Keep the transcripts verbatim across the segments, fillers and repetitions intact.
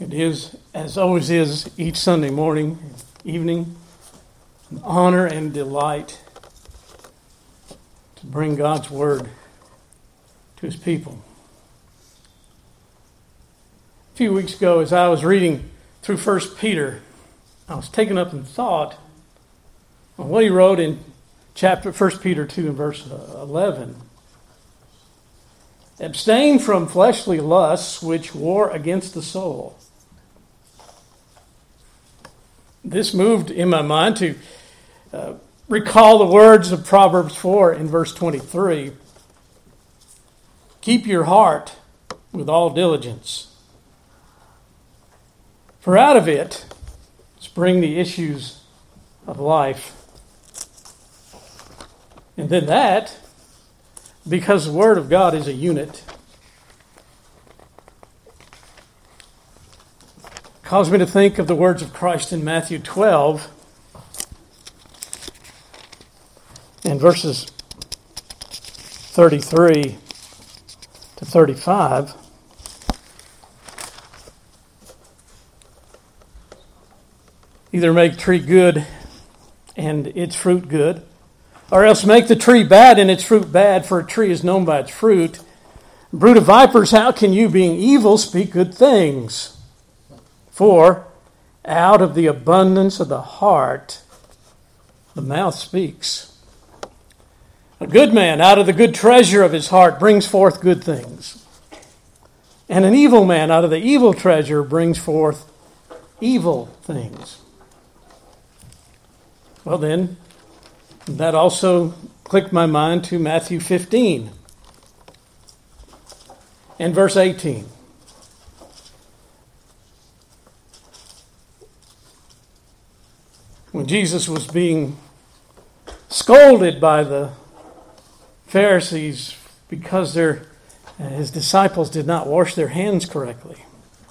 It is, as always is, each Sunday morning, evening, an honor and delight to bring God's Word to His people. A few weeks ago, as I was reading through First Peter, I was taken up in thought on what he wrote in chapter First Peter two and verse eleven. Abstain from fleshly lusts which war against the soul. This moved in my mind to uh, recall the words of Proverbs four in verse twenty-three. Keep your heart with all diligence, for out of it spring the issues of life. And then that, because the Word of God is a unit, caused me to think of the words of Christ in Matthew twelve and verses thirty-three to thirty-five. Either make the tree good and its fruit good, or else make the tree bad and its fruit bad, for a tree is known by its fruit. Brood of vipers, how can you, being evil, speak good things? For out of the abundance of the heart, the mouth speaks. A good man out of the good treasure of his heart brings forth good things. And an evil man out of the evil treasure brings forth evil things. Well then, that also clicked my mind to Matthew fifteen and verse eighteen. When Jesus was being scolded by the Pharisees because their his disciples did not wash their hands correctly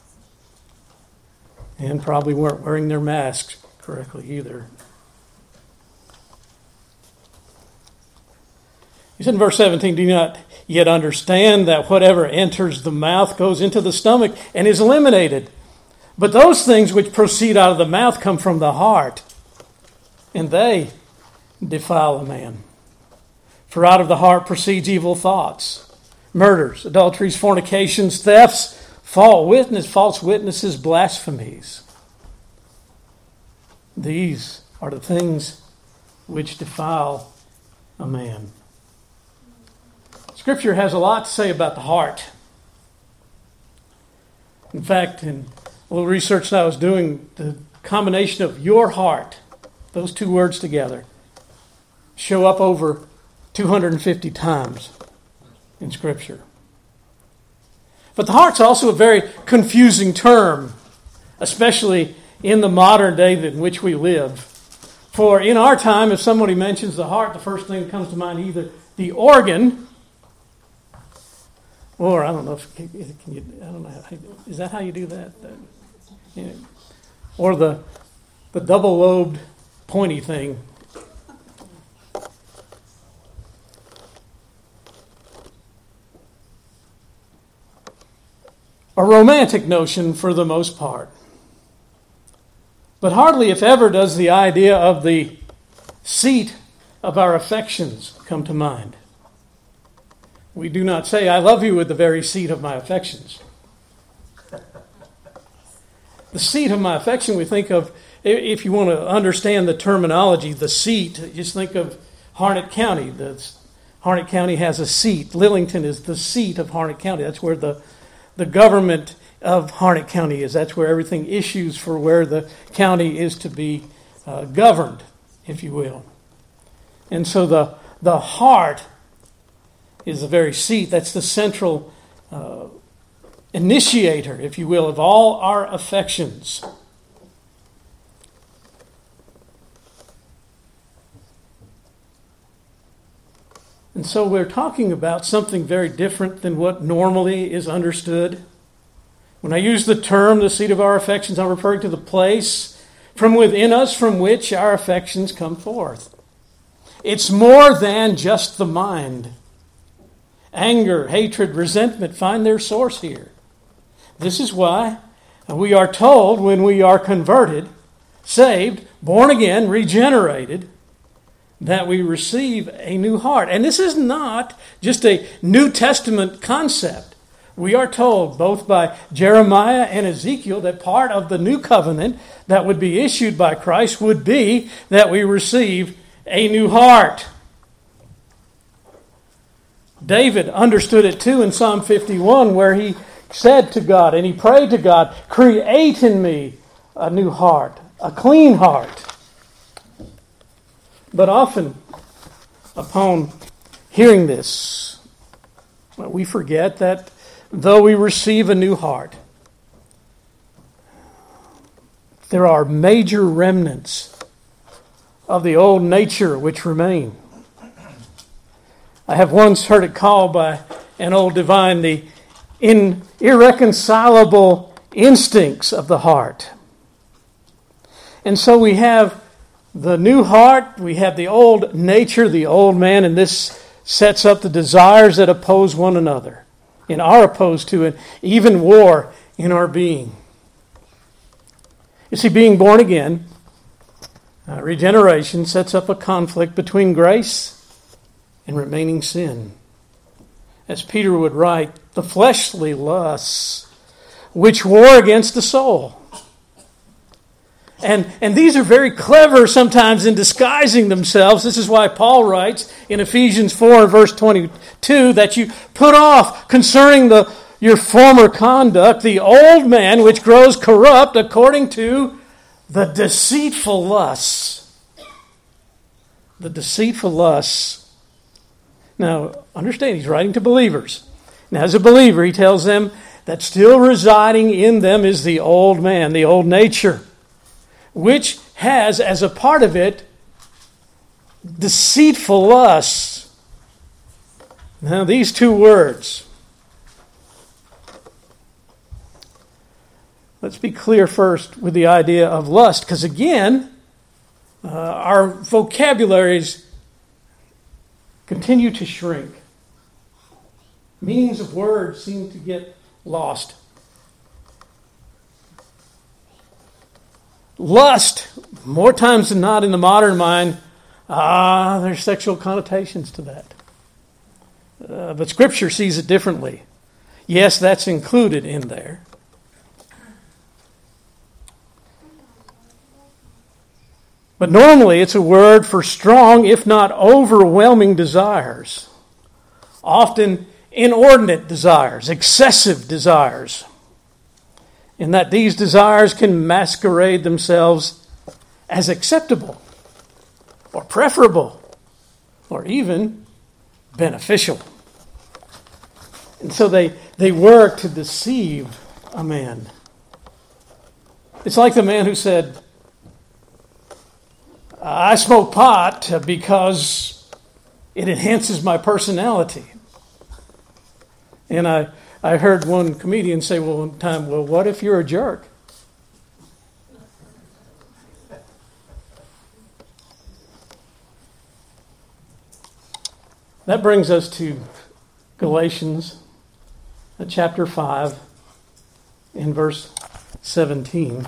and probably weren't wearing their masks correctly either. He said in verse seventeen, do you not yet understand that whatever enters the mouth goes into the stomach and is eliminated? But those things which proceed out of the mouth come from the heart, and they defile a man. For out of the heart proceeds evil thoughts, murders, adulteries, fornications, thefts, false witness, false witnesses, blasphemies. These are the things which defile a man. Scripture has a lot to say about the heart. In fact, in a little research that I was doing, the combination of your heart, those two words together, show up over two hundred fifty times in Scripture. But the heart's also a very confusing term, especially in the modern day in which we live. For in our time, if somebody mentions the heart, the first thing that comes to mind either the organ, or I don't know if can you, I don't know how, is that how you do that? that you know, or the the double-lobed pointy thing. A romantic notion for the most part. But hardly, if ever, does the idea of the seat of our affections come to mind. We do not say, I love you with the very seat of my affections. The seat of my affection, we think of, if you want to understand the terminology, the seat, just think of Harnett County. The, Harnett County has a seat. Lillington is the seat of Harnett County. That's where the, the government of Harnett County is. That's where everything issues for where the county is to be uh, governed, if you will. And so the, the heart is the very seat. That's the central uh, initiator, if you will, of all our affections. And so we're talking about something very different than what normally is understood. When I use the term, the seat of our affections, I'm referring to the place from within us from which our affections come forth. It's more than just the mind. Anger, hatred, resentment find their source here. This is why We are told when we are converted, saved, born again, regenerated, that we receive a new heart. And this is not just a New Testament concept. We are told both by Jeremiah and Ezekiel that part of the new covenant that would be issued by Christ would be that we receive a new heart. David understood it too in Psalm fifty-one, where he said to God, and he prayed to God, "Create in me a new heart, a clean heart." But often, upon hearing this, well, we forget that though we receive a new heart, there are major remnants of the old nature which remain. I have once heard it called by an old divine the in irreconcilable instincts of the heart. And so we have the new heart, we have the old nature, the old man, and this sets up the desires that oppose one another and are opposed to an even war in our being. You see, being born again, uh, regeneration sets up a conflict between grace and remaining sin. As Peter would write, the fleshly lusts which war against the soul. And, and these are very clever sometimes in disguising themselves. This is why Paul writes in Ephesians four and verse twenty-two that you put off concerning the your former conduct the old man which grows corrupt according to the deceitful lusts. The deceitful lusts. Now, understand, he's writing to believers. Now, as a believer, he tells them that still residing in them is the old man, the old nature, which has as a part of it deceitful lusts. Now, these two words. Let's be clear first with the idea of lust, because again, uh, our vocabularies continue to shrink. Meanings of words seem to get lost. Lust, more times than not in the modern mind, ah, there's sexual connotations to that. Uh, but Scripture sees it differently. Yes, that's included in there. But normally it's a word for strong, if not overwhelming desires. Often inordinate desires, excessive desires. In that these desires can masquerade themselves as acceptable or preferable or even beneficial. And so they, they work to deceive a man. It's like the man who said, I smoke pot because it enhances my personality. And I, I heard one comedian say well, one time, well, what if you're a jerk? That brings us to Galatians chapter five in verse seventeen.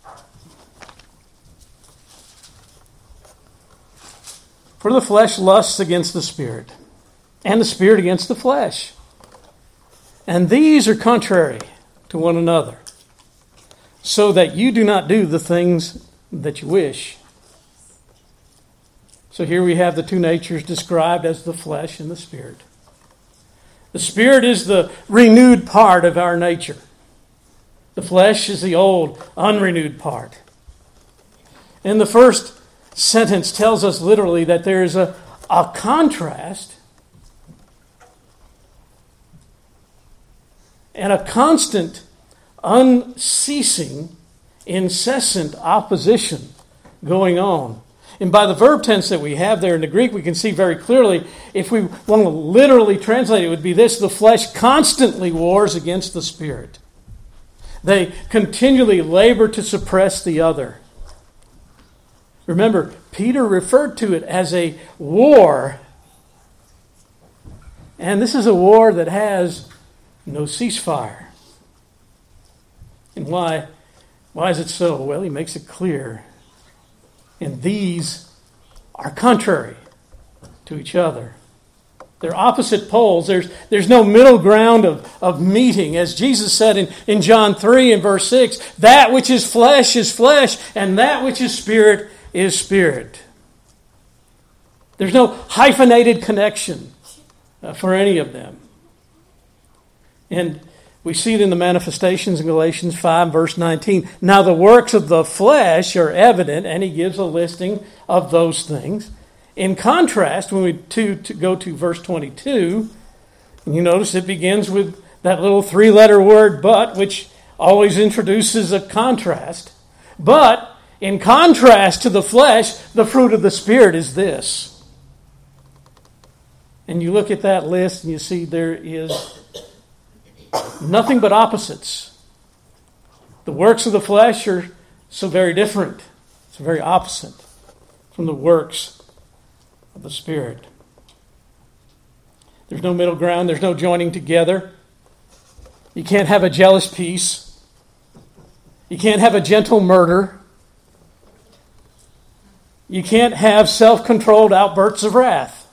For the flesh lusts against the Spirit, and the Spirit against the flesh. And these are contrary to one another, so that you do not do the things that you wish. So here we have the two natures described as the flesh and the Spirit. The Spirit is the renewed part of our nature. The flesh is the old, unrenewed part. And the first sentence tells us literally that there is a, a contrast and a constant, unceasing, incessant opposition going on. And by the verb tense that we have there in the Greek, we can see very clearly, if we want to literally translate it, it would be this: the flesh constantly wars against the Spirit. They continually labor to suppress the other. Remember, Peter referred to it as a war. And this is a war that has no ceasefire. And why, why is it so? Well, he makes it clear. And these are contrary to each other. They're opposite poles. There's, there's no middle ground of, of meeting. As Jesus said in, in John three and verse six, that which is flesh is flesh, and that which is spirit is spirit. There's no hyphenated connection uh, for any of them. And we see it in the manifestations in Galatians five, verse nineteen. Now the works of the flesh are evident, and he gives a listing of those things. In contrast, when we to, to go to verse twenty-two, you notice it begins with that little three-letter word, but, which always introduces a contrast. But, in contrast to the flesh, the fruit of the Spirit is this. And you look at that list and you see there is nothing but opposites. The works of the flesh are so very different, so very opposite from the works of the Spirit. There's no middle ground. There's no joining together. You can't have a jealous peace. You can't have a gentle murder. You can't have self-controlled outbursts of wrath.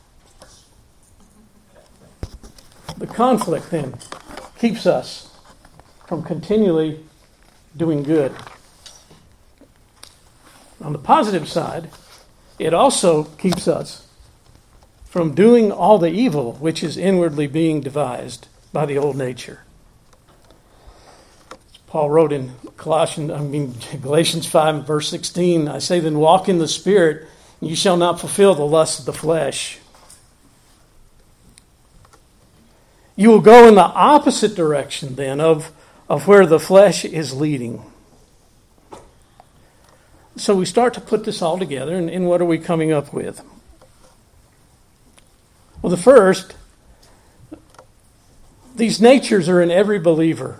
The conflict then keeps us from continually doing good. On the positive side, it also keeps us from doing all the evil which is inwardly being devised by the old nature. Paul wrote in Colossians, I mean Galatians five, verse sixteen, I say then walk in the Spirit, and you shall not fulfill the lusts of the flesh. You will go in the opposite direction then of, of where the flesh is leading. So we start to put this all together, and, and what are we coming up with? Well, the first, these natures are in every believer.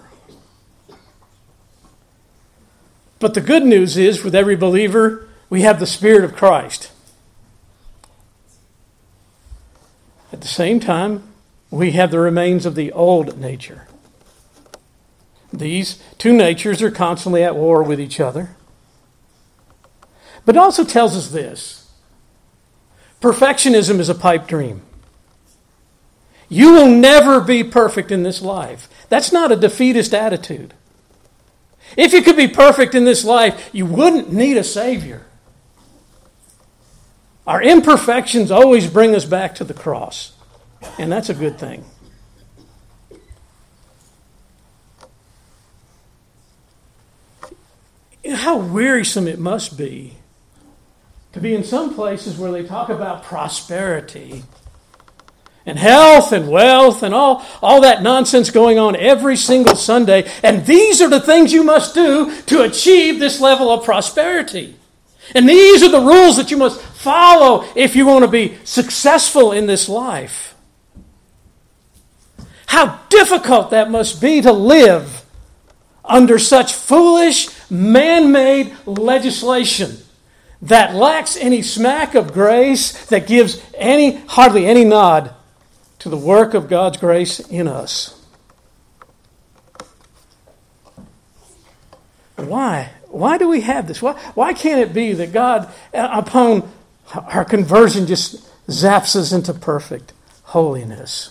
But the good news is, with every believer, we have the Spirit of Christ. At the same time, we have the remains of the old nature. These two natures are constantly at war with each other. But it also tells us this. Perfectionism is a pipe dream. You will never be perfect in this life. That's not a defeatist attitude. If you could be perfect in this life, you wouldn't need a Savior. Our imperfections always bring us back to the cross. And that's a good thing. You know how wearisome it must be to be in some places where they talk about prosperity and health and wealth and all, all that nonsense going on every single Sunday. And these are the things you must do to achieve this level of prosperity. And these are the rules that you must follow if you want to be successful in this life. How difficult that must be to live under such foolish, man-made legislation that lacks any smack of grace, that gives any hardly any nod to the work of God's grace in us. Why? Why do we have this? Why, why can't it be that God, upon our conversion, just zaps us into perfect holiness?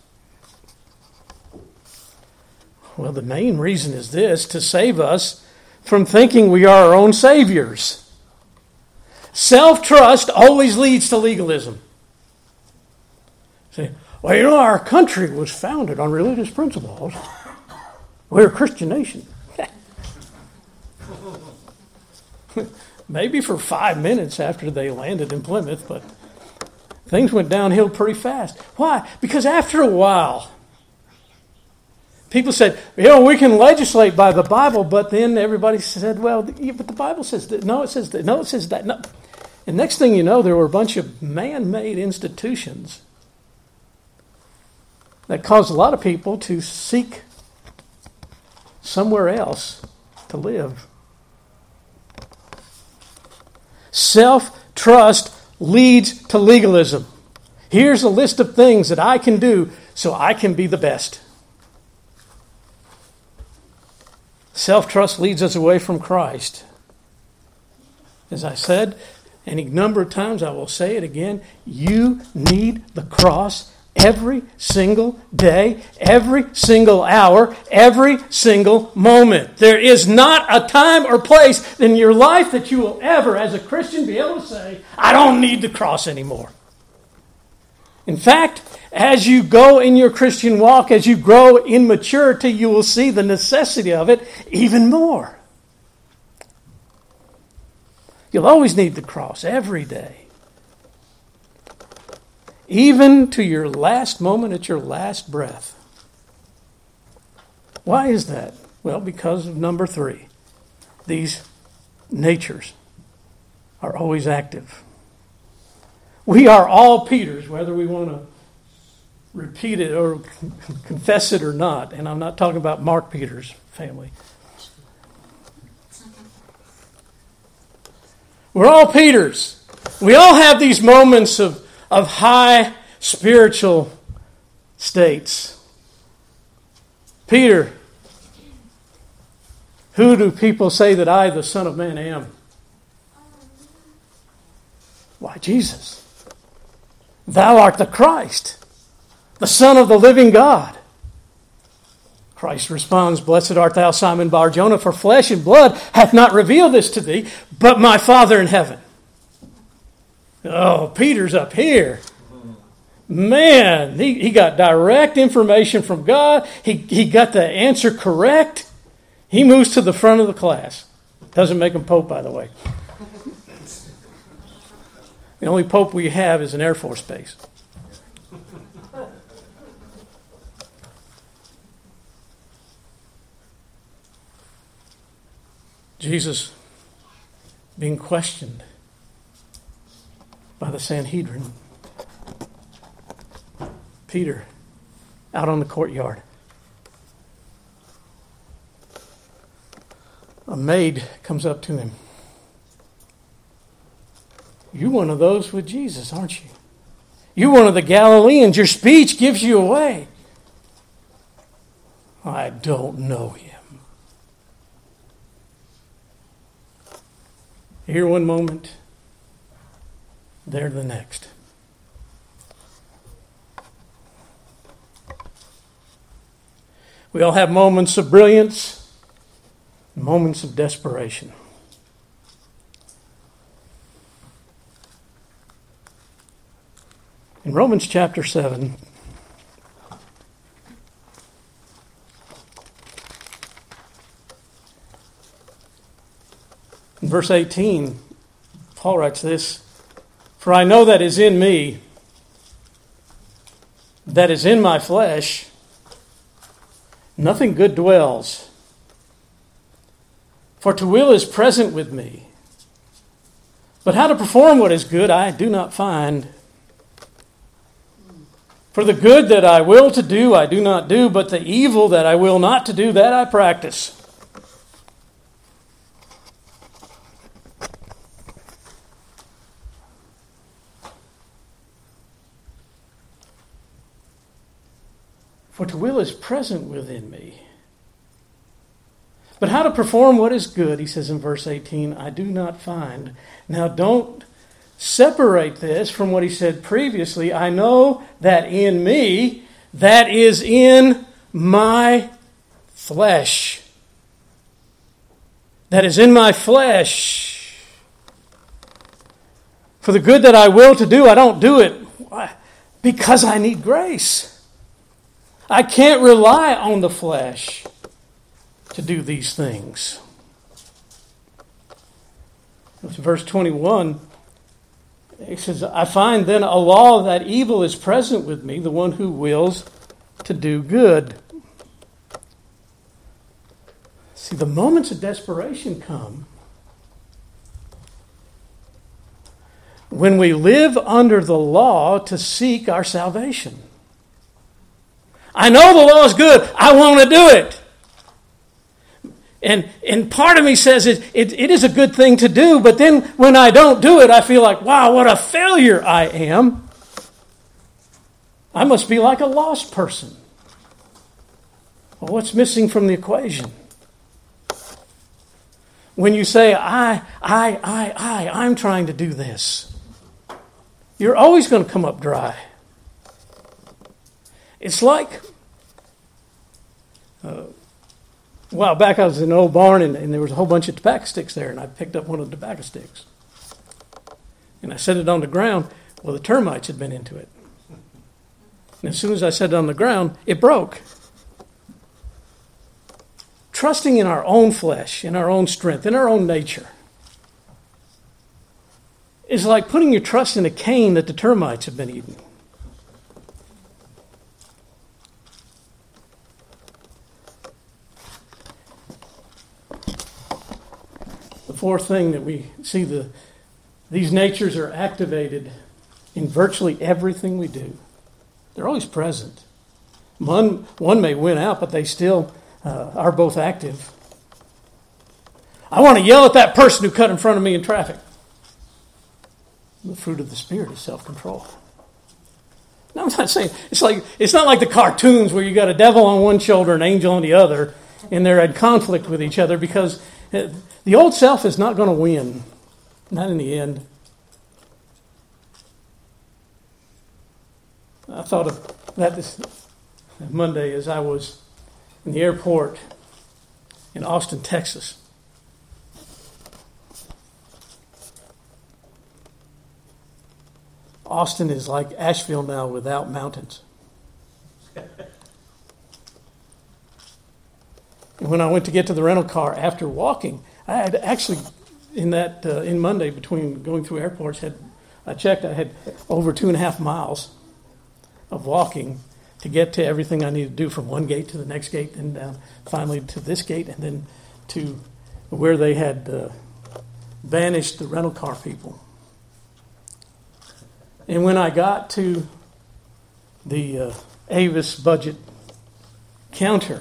Well, the main reason is this: to save us from thinking we are our own saviors. Self-trust always leads to legalism. Say, well, you know, our country was founded on religious principles. We're a Christian nation. Maybe for five minutes after they landed in Plymouth, but things went downhill pretty fast. Why? Because after a while, people said, you know, we can legislate by the Bible, but then everybody said, well, yeah, but the Bible says that. No, it says that. No, it says that. No. And next thing you know, there were a bunch of man-made institutions that caused a lot of people to seek somewhere else to live. Self-trust leads to legalism. Here's a list of things that I can do so I can be the best. Self-trust leads us away from Christ. As I said any number of times, I will say it again, you need the cross every single day, every single hour, every single moment. There is not a time or place in your life that you will ever, as a Christian, be able to say, I don't need the cross anymore. In fact, as you go in your Christian walk, as you grow in maturity, you will see the necessity of it even more. You'll always need the cross every day. Even to your last moment at your last breath. Why is that? Well, because of number three. These natures are always active. We are all Peters, whether we want to repeat it or confess it or not. And I'm not talking about Mark Peters' family. We're all Peters. We all have these moments of of high spiritual states. Peter, who do people say that I, the Son of Man, am? Why, Jesus. Thou art the Christ, the Son of the living God. Christ responds, Blessed art thou, Simon Bar-Jonah, for flesh and blood hath not revealed this to thee, but my Father in heaven. Oh, Peter's up here. Man, he, he got direct information from God. He, he got the answer correct. He moves to the front of the class. Doesn't make him Pope, by the way. The only Pope we have is an Air Force base. Jesus being questioned by the Sanhedrin. Peter out on the courtyard. A maid comes up to him. You're one of those with Jesus, aren't you? You're one of the Galileans. Your speech gives you away. I don't know him. Here one moment, there the next. We all have moments of brilliance, moments of desperation. In Romans chapter seven, in verse eighteen, Paul writes this, For I know that is in me, that is in my flesh, nothing good dwells. For to will is present with me, but how to perform what is good I do not find. For the good that I will to do I do not do, but the evil that I will not to do, that I practice. For to will is present within me. But how to perform what is good, he says in verse eighteen, I do not find. Now don't separate this from what he said previously. I know that in me, that is in my flesh. That is in my flesh. For the good that I will to do, I don't do it. Why? Because I need grace. I can't rely on the flesh to do these things. Verse twenty-one, it says, I find then a law that evil is present with me, the one who wills to do good. See, the moments of desperation come when we live under the law to seek our salvation. I know the law is good. I want to do it. And and part of me says it, it, it is a good thing to do, but then when I don't do it, I feel like, wow, what a failure I am. I must be like a lost person. Well, what's missing from the equation? when you say, I, I, I, I, I'm trying to do this, you're always going to come up dry. It's like, uh, a while back I was in an old barn and, and there was a whole bunch of tobacco sticks there, and I picked up one of the tobacco sticks. And I set it on the ground. Well, the termites had been into it. And as soon as I set it on the ground, it broke. Trusting in our own flesh, in our own strength, in our own nature is like putting your trust in a cane that the termites have been eating. The fourth thing that we see, the these natures are activated in virtually everything we do. They're always present. One, one may win out, but they still uh, are both active. I want to yell at that person who cut in front of me in traffic. The fruit of the Spirit is self-control. Now, I'm not saying, it's like it's not like the cartoons where you got a devil on one shoulder and an angel on the other, and they're in conflict with each other, because the old self is not going to win. Not in the end. I thought of that this Monday as I was in the airport in Austin, Texas. Austin is like Asheville now without mountains. And when I went to get to the rental car after walking, I had actually, in that uh, in Monday between going through airports, had I checked, I had over two and a half miles of walking to get to everything I needed to do, from one gate to the next gate, and down finally to this gate, and then to where they had uh, banished the rental car people. And when I got to the uh, Avis budget counter,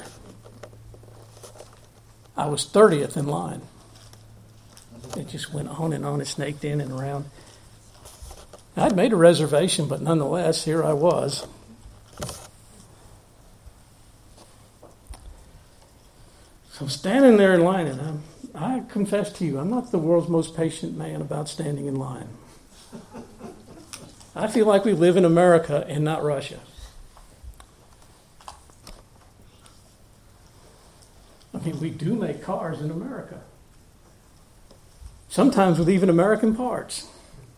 I was thirtieth in line. It just went on and on. It snaked in and around. I'd made a reservation, but nonetheless, here I was. So standing there in line, and I'm, I confess to you, I'm not the world's most patient man about standing in line. I feel like we live in America and not Russia. I mean, we do make cars in America. Sometimes with even American parts.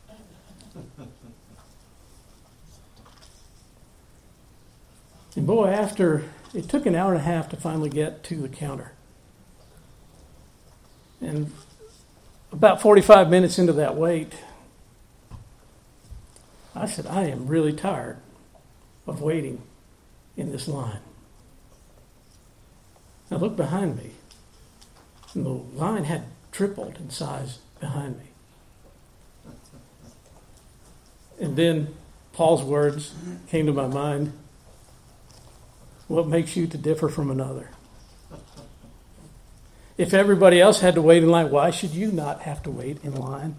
And boy, after, it took an hour and a half to finally get to the counter. And about forty-five minutes into that wait, I said, I am really tired of waiting in this line. I looked behind me, and the line had tripled in size behind me. And then Paul's words came to my mind. What makes you to differ from another? If everybody else had to wait in line, why should you not have to wait in line?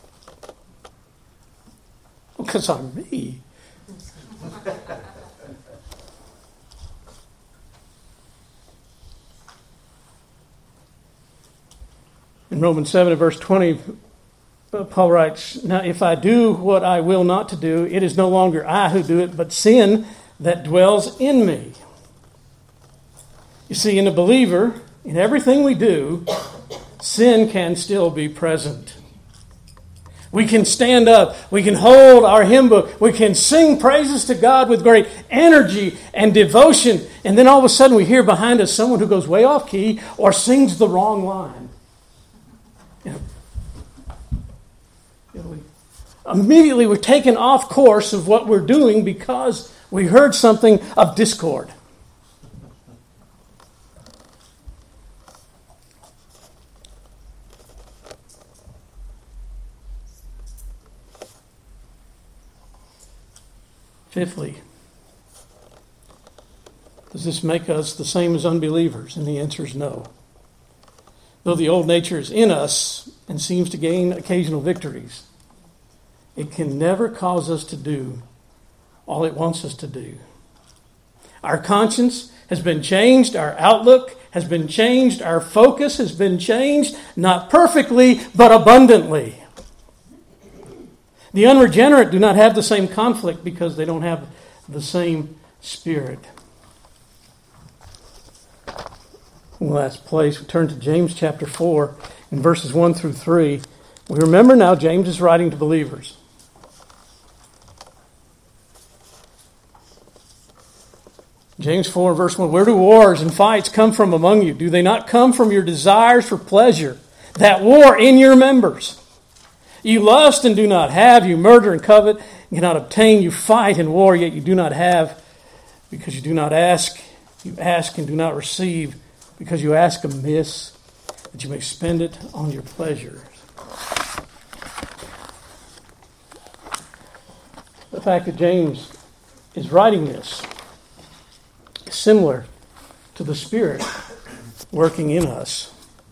Because I'm me. In Romans seven, verse twenty, Paul writes, now if I do what I will not to do, it is no longer I who do it, but sin that dwells in me. You see, in a believer, in everything we do, sin can still be present. We can stand up, we can hold our hymn book, we can sing praises to God with great energy and devotion, and then all of a sudden we hear behind us someone who goes way off key or sings the wrong line. You know, you know, we, immediately we're taken off course of what we're doing because we heard something of discord. Fifthly, does this make us the same as unbelievers? And the answer is no. Though the old nature is in us and seems to gain occasional victories, it can never cause us to do all it wants us to do. Our conscience has been changed. Our outlook has been changed. Our focus has been changed. Not perfectly, but abundantly. The unregenerate do not have the same conflict because they don't have the same Spirit. Last place, we turn to James chapter four, in verses one through three. We remember now James is writing to believers. James four, verse one, where do wars and fights come from among you? Do they not come from your desires for pleasure that war in your members? You lust and do not have. You murder and covet and cannot obtain. You fight and war, yet you do not have because you do not ask. You ask and do not receive because you ask amiss that you may spend it on your pleasures. The fact that James is writing this is similar to the Spirit working in us.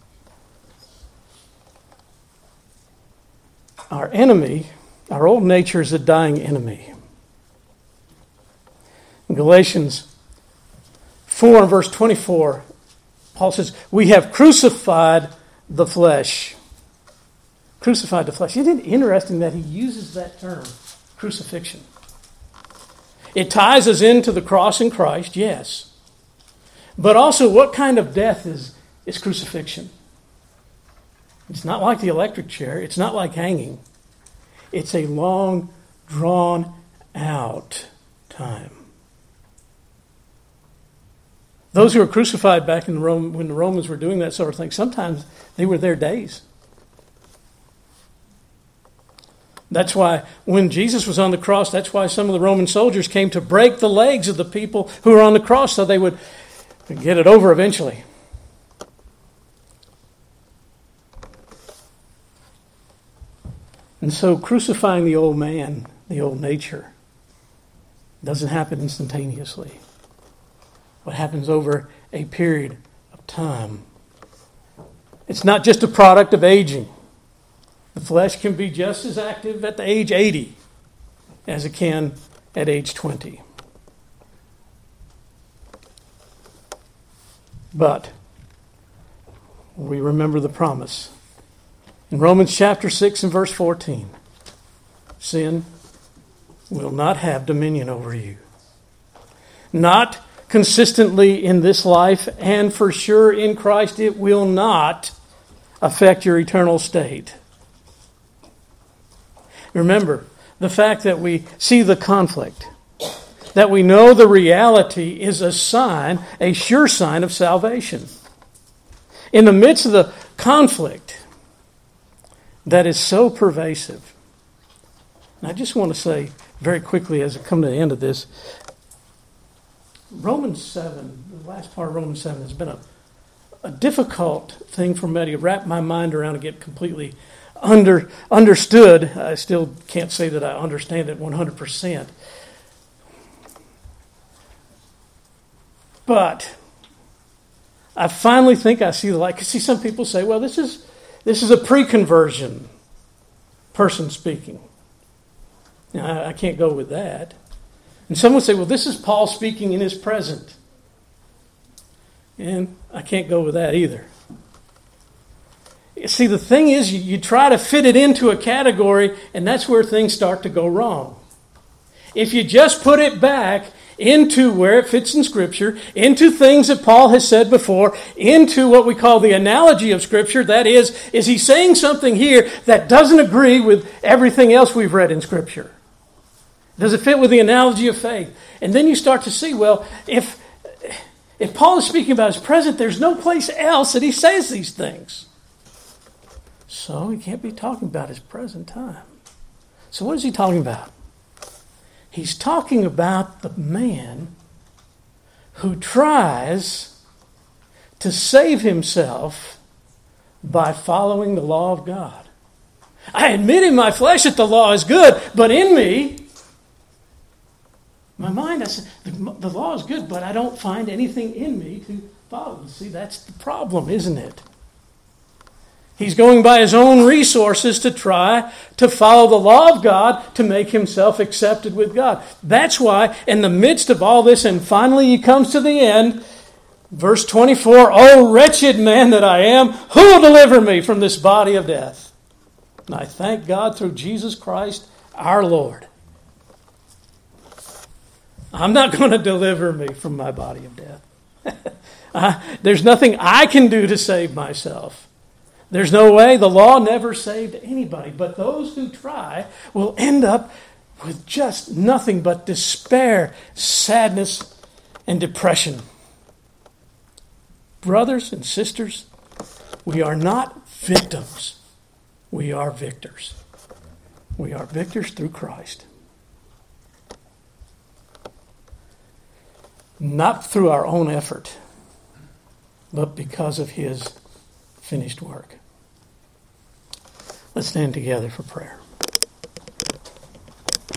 Our enemy, our old nature, is a dying enemy. In Galatians four and verse twenty-four, Paul says, we have crucified the flesh. Crucified the flesh. Isn't it interesting that he uses that term, crucifixion? It ties us into the cross in Christ, yes. But also, what kind of death is, is crucifixion? It's not like the electric chair. It's not like hanging. It's a long, drawn-out time. Those who were crucified back in Rome, when the Romans were doing that sort of thing, sometimes they were there days. That's why when Jesus was on the cross, that's why some of the Roman soldiers came to break the legs of the people who were on the cross so they would get it over eventually. And so crucifying the old man, the old nature, doesn't happen instantaneously. What happens over a period of time. It's not just a product of aging. The flesh can be just as active at the age eighty as it can at age twenty. But we remember the promise. In Romans chapter six and verse fourteen, sin will not have dominion over you. Not consistently in this life, and for sure in Christ it will not affect your eternal state. Remember, the fact that we see the conflict, that we know the reality is a sign, a sure sign of salvation. In the midst of the conflict that is so pervasive, and I just want to say very quickly as I come to the end of this, Romans seven, the last part of Romans seven, has been a, a difficult thing for me to wrap my mind around and get completely under understood. I still can't say that I understand it one hundred percent. But I finally think I see the light. Because see, some people say, well, this is this is a pre-conversion person speaking. Now, I, I can't go with that. And some would say, well, this is Paul speaking in his present. And I can't go with that either. See, the thing is, you, you try to fit it into a category, and that's where things start to go wrong. If you just put it back into where it fits in Scripture, into things that Paul has said before, into what we call the analogy of Scripture, that is, is he saying something here that doesn't agree with everything else we've read in Scripture? Does it fit with the analogy of faith? And then you start to see, well, if if Paul is speaking about his present, there's no place else that he says these things. So he can't be talking about his present time. So what is he talking about? He's talking about the man who tries to save himself by following the law of God. I admit in my flesh that the law is good, but in me, my mind, I said, the law is good, but I don't find anything in me to follow. See, that's the problem, isn't it? He's going by his own resources to try to follow the law of God to make himself accepted with God. That's why in the midst of all this, and finally he comes to the end, verse twenty-four, "O wretched man that I am, who will deliver me from this body of death? And I thank God through Jesus Christ our Lord." I'm not going to deliver me from my body of death. uh, there's nothing I can do to save myself. There's no way. The law never saved anybody. But those who try will end up with just nothing but despair, sadness, and depression. Brothers and sisters, we are not victims. We are victors. We are victors through Christ. Not through our own effort, but because of his finished work. Let's stand together for prayer.